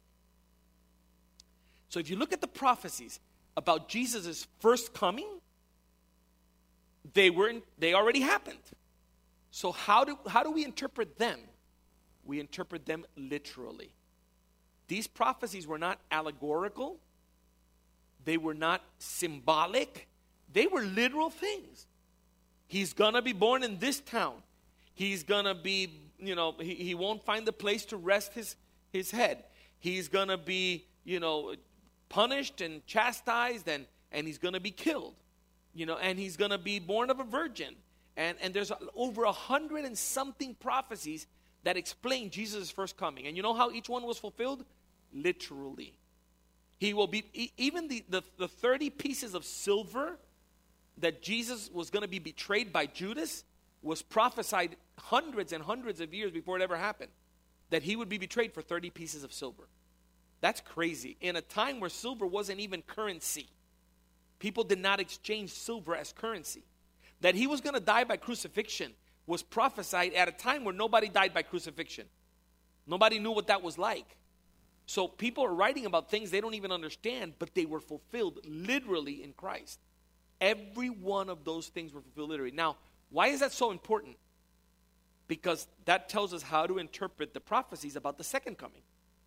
So if you look at the prophecies about Jesus' first coming, they already happened. So how do we interpret them? We interpret them literally. These prophecies were not allegorical. They were not symbolic. They were literal things. He's going to be born in this town. He's going to be, he won't find a place to rest his head. He's going to be, punished and chastised, and he's going to be killed. And he's going to be born of a virgin. And there's over 100 and something prophecies that explain Jesus' first coming. And you know how each one was fulfilled? Literally. He will be, even the 30 pieces of silver that Jesus was going to be betrayed by Judas was prophesied hundreds and hundreds of years before it ever happened. That he would be betrayed for 30 pieces of silver. That's crazy. In a time where silver wasn't even currency. People did not exchange silver as currency. That he was going to die by crucifixion was prophesied at a time where nobody died by crucifixion. Nobody knew what that was like. So people are writing about things they don't even understand, but they were fulfilled literally in Christ. Every one of those things were fulfilled literally. Now, why is that so important? Because that tells us how to interpret the prophecies about the second coming.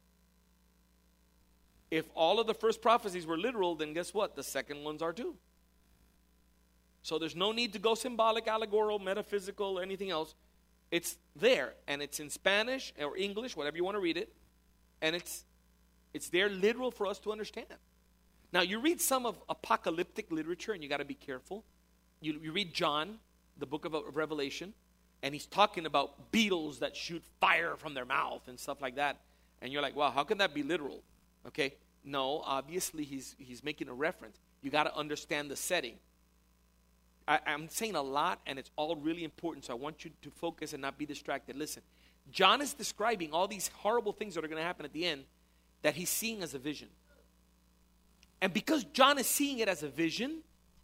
If all of the first prophecies were literal, then guess what? The second ones are too. So there's no need to go symbolic, allegorical, metaphysical, anything else. It's there, and it's in Spanish or English, whatever you want to read it, and it's there literal for us to understand. Now, you read some of apocalyptic literature, and you got to be careful. You read John, the book of Revelation, and he's talking about beetles that shoot fire from their mouth and stuff like that. And you're like, wow, how can that be literal? Okay, No, obviously he's making a reference. You got to understand the setting. I'm saying a lot, and it's all really important, so I want you to focus and not be distracted. Listen, John is describing all these horrible things that are going to happen at the end that he's seeing as a vision. And because John is seeing it as a vision,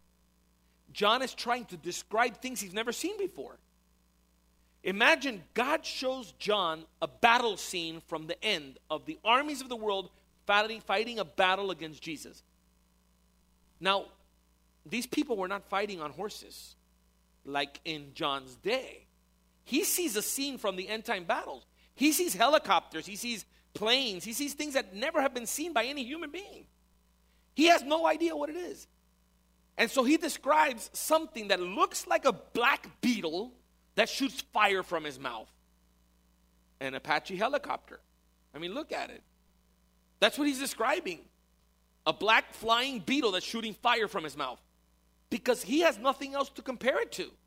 John is trying to describe things he's never seen before. Imagine God shows John a battle scene from the end of the armies of the world fighting a battle against Jesus. Now, these people were not fighting on horses like in John's day. He sees a scene from the end-time battles. He sees helicopters. He sees planes. He sees things that never have been seen by any human being. He has no idea what it is. And so he describes something that looks like a black beetle that shoots fire from his mouth. An Apache helicopter. I mean, look at it. That's what he's describing. A black flying beetle that's shooting fire from his mouth. Because he has nothing else to compare it to.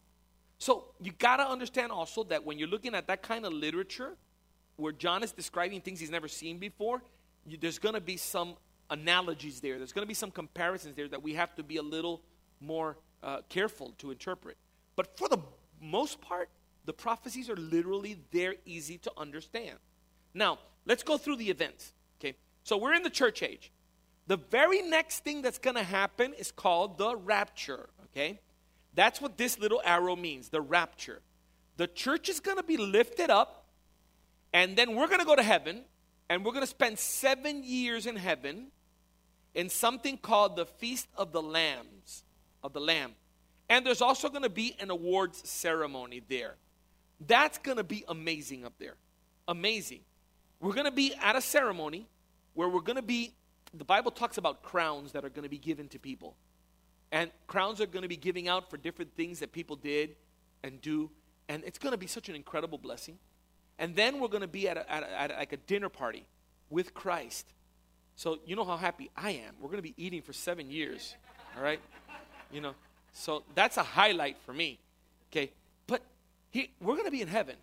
So you got to understand also that when you're looking at that kind of literature, where John is describing things he's never seen before, there's going to be some analogies there. There's going to be some comparisons there that we have to be a little more careful to interpret. But for the most part, the prophecies are literally there, easy to understand. Now, let's go through the events. Okay, so we're in the church age. The very next thing that's going to happen is called the rapture, okay? That's what this little arrow means, the rapture. The church is going to be lifted up, and then we're going to go to heaven, and we're going to spend 7 years in heaven in something called the Feast of the Lambs, of the Lamb. And there's also going to be an awards ceremony there. That's going to be amazing up there. Amazing. We're going to be at a ceremony where we're going to be, the Bible talks about crowns that are going to be given to people. And crowns are going to be giving out for different things that people did and do. And it's going to be such an incredible blessing. And then we're going to be at like a dinner party with Christ. So you know how happy I am. We're going to be eating for 7 years. All right? You know, so that's a highlight for me. Okay? But we're going to be in heaven.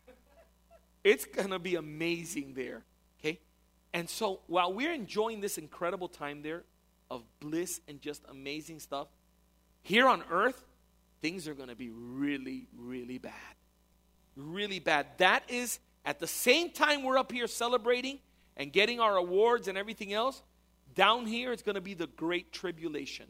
It's going to be amazing there. Okay? And so while we're enjoying this incredible time there of bliss and just amazing stuff, here on earth, things are going to be really, really bad. Really bad. That is, at the same time we're up here celebrating and getting our awards and everything else, down here it's going to be the Great Tribulation.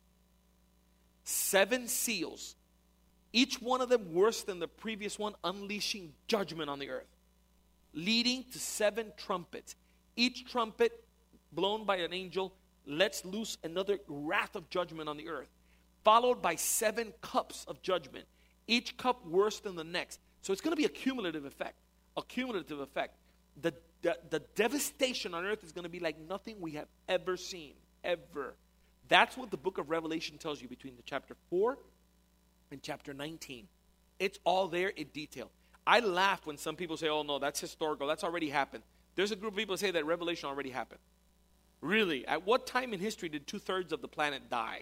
7 seals, each one of them worse than the previous one, unleashing judgment on the earth, leading to 7 trumpets. Each trumpet blown by an angel lets loose another wrath of judgment on the earth, followed by 7 cups of judgment, each cup worse than the next. So it's going to be a cumulative effect. A cumulative effect. The devastation on earth is going to be like nothing we have ever seen, ever. That's what the book of Revelation tells you between the chapter 4 and chapter 19. It's all there in detail. I laugh when some people say, oh no, that's historical, that's already happened. There's a group of people who say that Revelation already happened. Really? At what time in history did 2/3 of the planet die?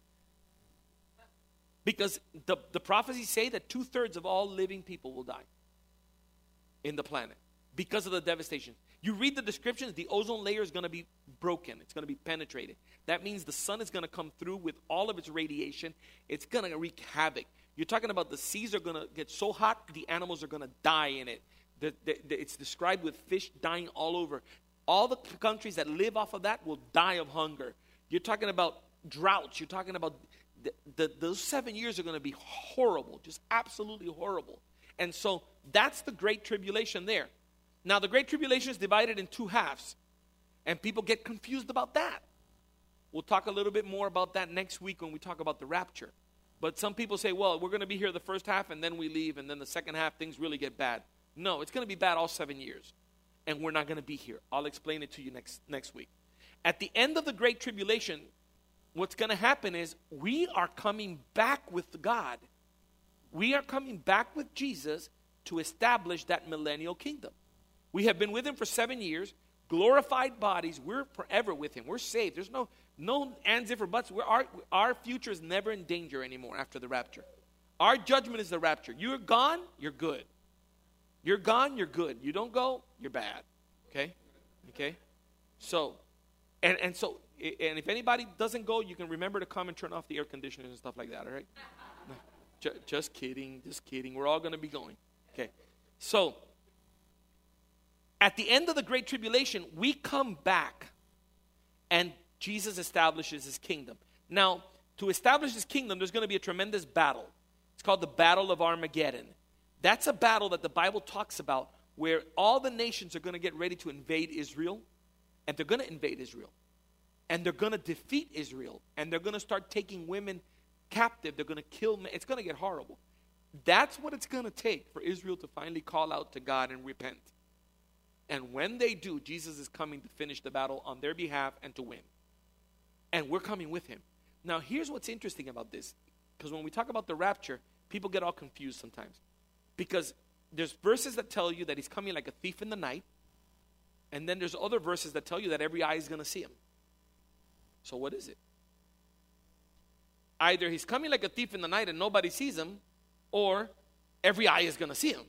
Because the prophecies say that 2/3 of all living people will die in the planet because of the devastation. You read the descriptions, the ozone layer is going to be broken. It's going to be penetrated. That means the sun is going to come through with all of its radiation. It's going to wreak havoc. You're talking about the seas are going to get so hot, the animals are going to die in it. It's described with fish dying all over. All the countries that live off of that will die of hunger. You're talking about droughts. You're talking about those 7 years are going to be horrible, just absolutely horrible. And so that's the Great Tribulation there. Now, the Great Tribulation is divided in 2 halves, and people get confused about that. We'll talk a little bit more about that next week when we talk about the rapture. But some people say, well, we're going to be here the first half, and then we leave, and then the second half, things really get bad. No, it's going to be bad all 7 years, and we're not going to be here. I'll explain it to you next week. At the end of the Great Tribulation, what's going to happen is we are coming back with God. We are coming back with Jesus to establish that millennial kingdom. We have been with him for 7 years, glorified bodies. We're forever with him. We're saved. There's no ands, if, or buts. Our future is never in danger anymore after the rapture. Our judgment is the rapture. You're gone, you're good. You're gone, you're good. You don't go, you're bad. Okay? So, And so, and if anybody doesn't go, you can remember to come and turn off the air conditioners and stuff like that, all right? No, just kidding, just kidding. We're all going to be going. Okay. So, at the end of the Great Tribulation, we come back and Jesus establishes his kingdom. Now, to establish his kingdom, there's going to be a tremendous battle. It's called the Battle of Armageddon. That's a battle that the Bible talks about where all the nations are going to get ready to invade Israel. And they're going to invade Israel. And they're going to defeat Israel. And they're going to start taking women captive. They're going to kill men. It's going to get horrible. That's what it's going to take for Israel to finally call out to God and repent. And when they do, Jesus is coming to finish the battle on their behalf and to win. And we're coming with him. Now, here's what's interesting about this. Because when we talk about the rapture, people get all confused sometimes. Because there's verses that tell you that he's coming like a thief in the night. And then there's other verses that tell you that every eye is going to see him. So what is it? Either he's coming like a thief in the night and nobody sees him, or every eye is going to see him.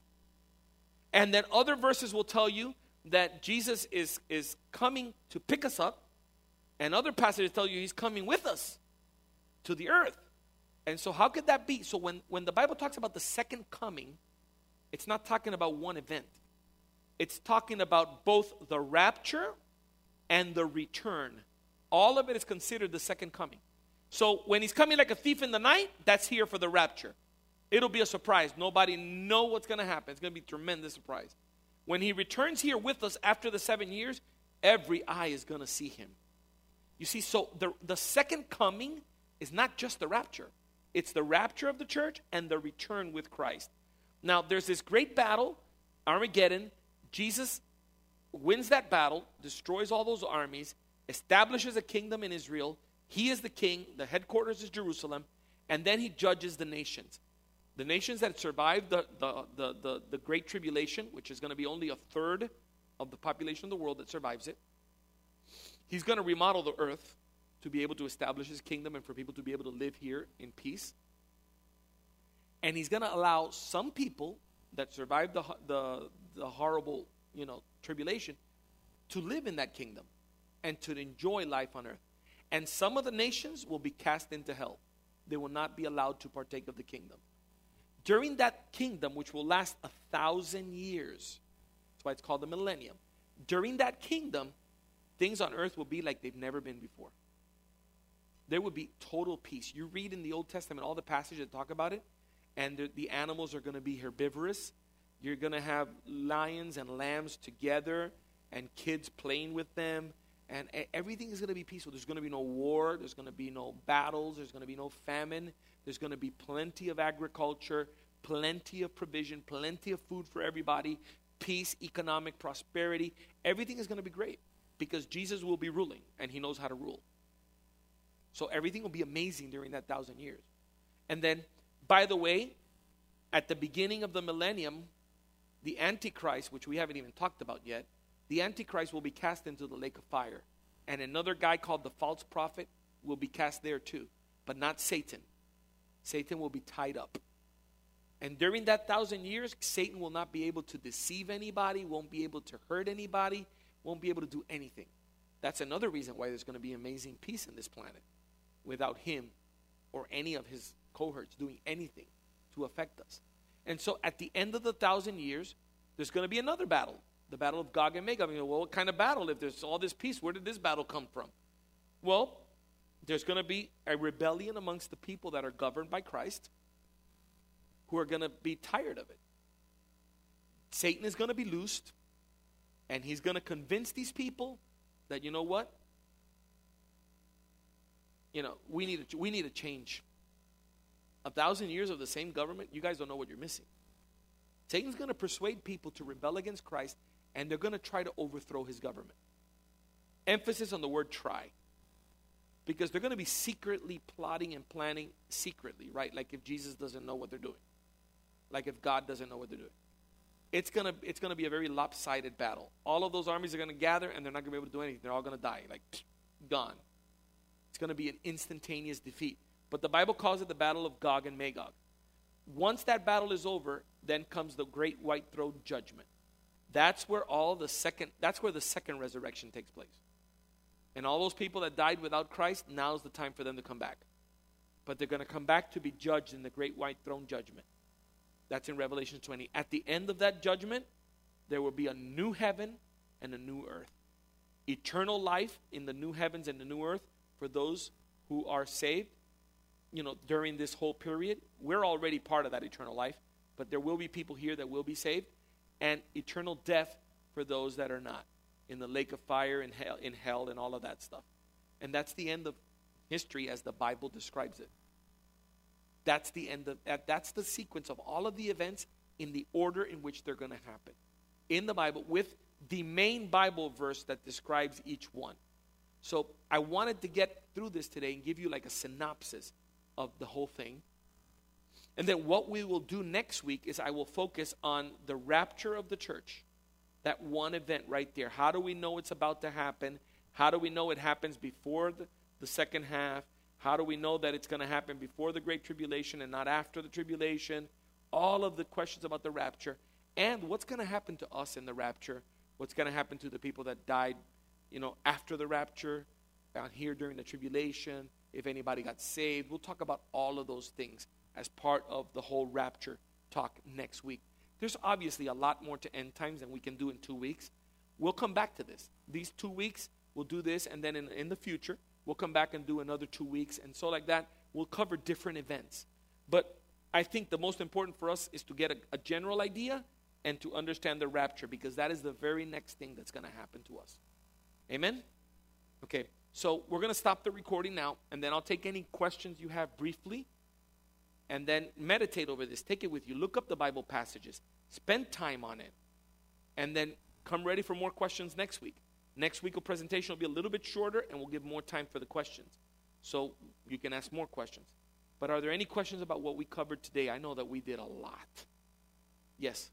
And then other verses will tell you that Jesus is coming to pick us up, and other passages tell you he's coming with us to the earth. And so how could that be? So when the Bible talks about the second coming, it's not talking about one event. It's talking about both the rapture and the return. All of it is considered the second coming. So when he's coming like a thief in the night, that's here for the rapture. It'll be a surprise. Nobody know what's going to happen. It's going to be a tremendous surprise. When he returns here with us after the 7 years, every eye is going to see him. You see, so the second coming is not just the rapture. It's the rapture of the church and the return with Christ. Now, there's this great battle, Armageddon. Jesus wins that battle, destroys all those armies, establishes a kingdom in Israel. He is the king. The headquarters is Jerusalem. And then he judges the nations. The nations that survived the Great Tribulation, which is going to be only a third of the population of the world that survives it. He's going to remodel the earth to be able to establish his kingdom and for people to be able to live here in peace. And he's going to allow some people that survived the horrible, tribulation to live in that kingdom and to enjoy life on earth. And some of the nations will be cast into hell. They will not be allowed to partake of the kingdom. During that kingdom, which will last 1,000 years, that's why it's called the millennium. During that kingdom, things on earth will be like they've never been before. There will be total peace. You read in the Old Testament all the passages that talk about it, and the animals are going to be herbivorous. You're going to have lions and lambs together and kids playing with them. And everything is going to be peaceful. There's going to be no war. There's going to be no battles. There's going to be no famine. There's going to be plenty of agriculture, plenty of provision, plenty of food for everybody, peace, economic prosperity. Everything is going to be great because Jesus will be ruling and he knows how to rule. So everything will be amazing during that 1,000 years. And then, by the way, at the beginning of the millennium, the Antichrist, which we haven't even talked about yet, the Antichrist will be cast into the lake of fire. And another guy called the false prophet will be cast there too. But not Satan. Satan will be tied up. And during that 1,000 years, Satan will not be able to deceive anybody, won't be able to hurt anybody, won't be able to do anything. That's another reason why there's going to be amazing peace in this planet. Without him or any of his cohorts doing anything to affect us. And so at the end of the 1,000 years, there's going to be another battle. The battle of Gog and Magog. Well, what kind of battle? If there's all this peace, where did this battle come from? Well, there's going to be a rebellion amongst the people that are governed by Christ who are going to be tired of it. Satan is going to be loosed, and he's going to convince these people that, you know what? We need a change. 1,000 years of the same government, you guys don't know what you're missing. Satan's going to persuade people to rebel against Christ, and they're going to try to overthrow his government. Emphasis on the word try. Because they're going to be secretly plotting and planning secretly, right? Like if Jesus doesn't know what they're doing. Like if God doesn't know what they're doing. It's going to be a very lopsided battle. All of those armies are going to gather, and they're not going to be able to do anything. They're all going to die, gone. It's going to be an instantaneous defeat. But the Bible calls it the battle of Gog and Magog. Once that battle is over, then comes the great white throne judgment. That's where the second resurrection takes place. And all those people that died without Christ, now's the time for them to come back. But they're going to come back to be judged in the great white throne judgment. That's in Revelation 20. At the end of that judgment, there will be a new heaven and a new earth. Eternal life in the new heavens and the new earth for those who are saved, during this whole period. We're already part of that eternal life, but there will be people here that will be saved. And eternal death for those that are not, in the lake of fire, in hell, and all of that stuff. And that's the end of history as the Bible describes it. That's the sequence of all of the events in the order in which they're going to happen in the Bible, with the main Bible verse that describes each one. So I wanted to get through this today and give you like a synopsis of the whole thing. And then what we will do next week is I will focus on the rapture of the church. That one event right there. How do we know it's about to happen? How do we know it happens before the second half? How do we know that it's going to happen before the Great Tribulation and not after the tribulation? All of the questions about the rapture. And what's going to happen to us in the rapture? What's going to happen to the people that died, after the rapture, out here during the tribulation? If anybody got saved. We'll talk about all of those things as part of the whole rapture talk next week. There's obviously a lot more to end times than we can do in 2 weeks. We'll come back to this. These 2 weeks, we'll do this, and then in the future, we'll come back and do another 2 weeks. And so like that, we'll cover different events. But I think the most important for us is to get a general idea and to understand the rapture, because that is the very next thing that's going to happen to us. Amen? Okay, so we're going to stop the recording now, and then I'll take any questions you have briefly. And then meditate over this. Take it with you. Look up the Bible passages. Spend time on it. And then come ready for more questions next week. Next week's presentation will be a little bit shorter, and we'll give more time for the questions. So you can ask more questions. But are there any questions about what we covered today? I know that we did a lot. Yes?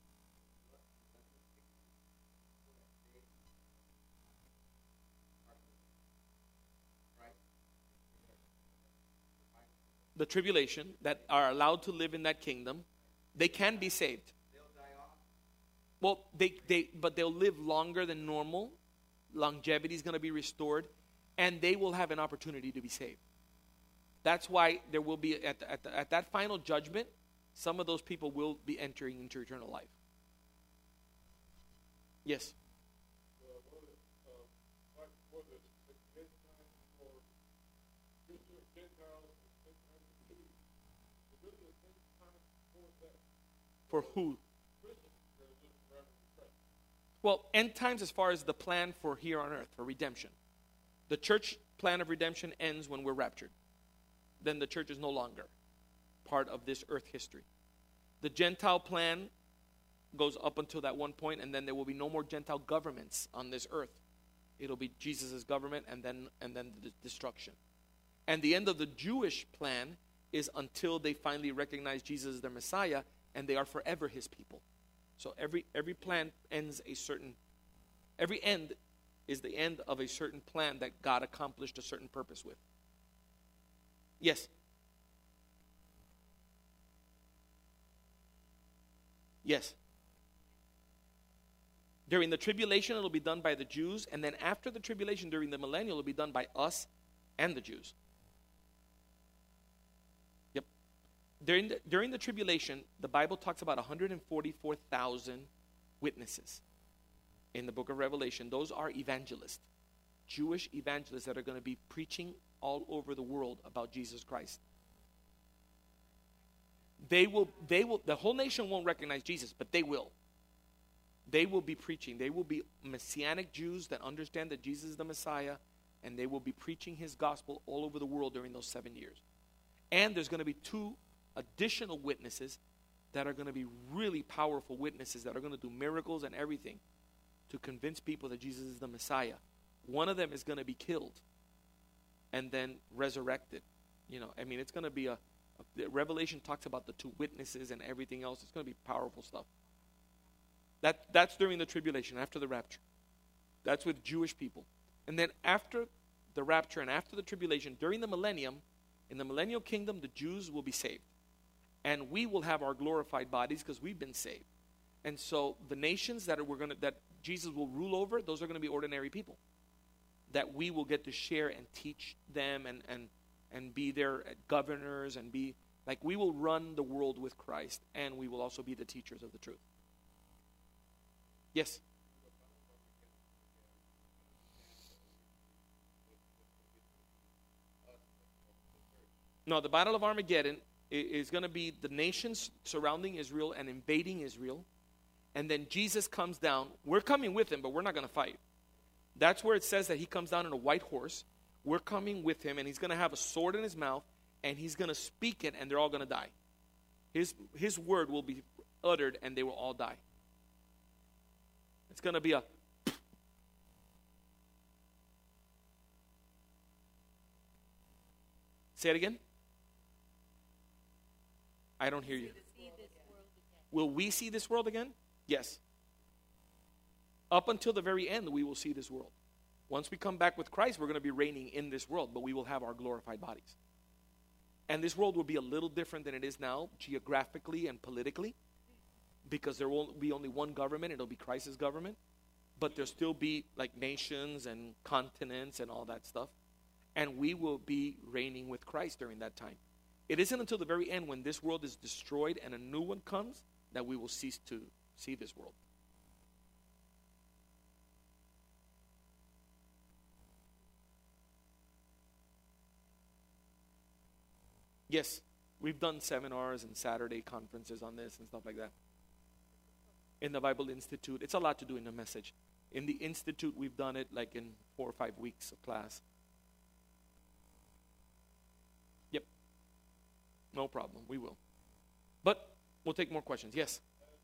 The tribulation that are allowed to live in that kingdom, they can be saved. They'll die off. Well, but they'll live longer than normal. Longevity is going to be restored, and they will have an opportunity to be saved. That's why there will be at that final judgment, some of those people will be entering into eternal life. Yes. For who? Well, end times as far as the plan for here on earth, for redemption. The church plan of redemption ends when we're raptured. Then the church is no longer part of this earth history. The Gentile plan goes up until that one point, and then there will be no more Gentile governments on this earth. It'll be Jesus' government and then the destruction. And the end of the Jewish plan is until they finally recognize Jesus as their Messiah, and they are forever his people. So every plan ends every end is the end of a certain plan that God accomplished a certain purpose with. Yes? Yes. During the tribulation, it'll be done by the Jews, and then after the tribulation, during the millennial, it'll be done by us and the Jews. Yep. During the tribulation, the Bible talks about 144,000 witnesses in the book of Revelation. Those are evangelists, Jewish evangelists that are going to be preaching all over the world about Jesus Christ. They will, the whole nation won't recognize Jesus, but they will. They will be preaching. They will be Messianic Jews that understand that Jesus is the Messiah, and they will be preaching his gospel all over the world during those 7 years. And there's going to be 2 additional witnesses that are going to be really powerful witnesses that are going to do miracles and everything to convince people that Jesus is the Messiah. One of them is going to be killed and then resurrected. It's going to be Revelation talks about the 2 witnesses and everything else. It's going to be powerful stuff. That's during the tribulation, after the rapture. That's with Jewish people. And then after the rapture and after the tribulation, during the millennium, in the millennial kingdom, the Jews will be saved. And we will have our glorified bodies because we've been saved. And so the nations that Jesus will rule over, those are going to be ordinary people. that we will get to share and teach them and be their governors and be like we will run the world with Christ, and we will also be the teachers of the truth. Yes? No, the Battle of Armageddon is going to be the nations surrounding Israel and invading Israel. And then Jesus comes down. We're coming with him, but we're not going to fight. That's where it says that he comes down on a white horse. We're coming with him, and he's going to have a sword in his mouth, and he's going to speak it, and they're all going to die. His word will be uttered, and they will all die. It's going to be a... Say it again. I don't hear you. Will we see this world again? Yes. Up until the very end, we will see this world. Once we come back with Christ, we're going to be reigning in this world, but we will have our glorified bodies. And this world will be a little different than it is now, geographically and politically, because there will be only one government. It'll be Christ's government. But there'll still be like nations and continents and all that stuff. And we will be reigning with Christ during that time. It isn't until the very end, when this world is destroyed and a new one comes, that we will cease to see this world. Yes, we've done seminars and Saturday conferences on this and stuff like that. In the Bible Institute, it's a lot to do in a message. In the Institute, we've done it like in 4 or 5 weeks of class. Yep. No problem, we will. But we'll take more questions. Yes?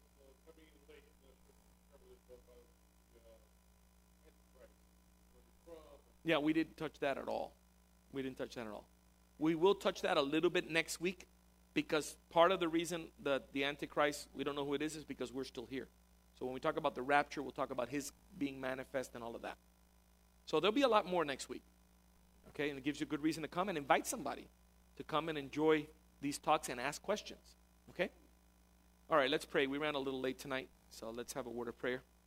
Yeah, we didn't touch that at all. We didn't touch that at all. We will touch that a little bit next week, because part of the reason that the Antichrist, we don't know who it is because we're still here. So when we talk about the rapture, we'll talk about his being manifest and all of that. So there'll be a lot more next week. Okay, and it gives you a good reason to come and invite somebody to come and enjoy these talks and ask questions. Okay? All right, let's pray. We ran a little late tonight, so let's have a word of prayer.